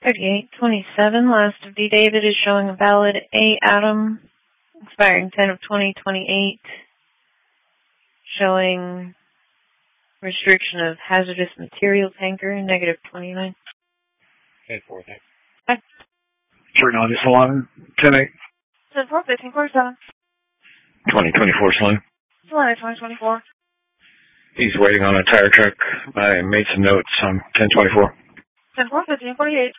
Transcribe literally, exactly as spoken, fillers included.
thirty-eight twenty-seven, last of D. David is showing a valid A. Adam, expiring ten of twenty twenty-eight, showing restriction of hazardous material tanker, negative twenty-nine. ten four, thanks. Okay. Certain on this alarm, ten eight. ten four, fifteen forty-seven. twenty twenty-four, Saline. Saline, twenty twenty-four. He's waiting on a tire truck. I made some notes on ten twenty-four. ten four, fifteen forty-eight.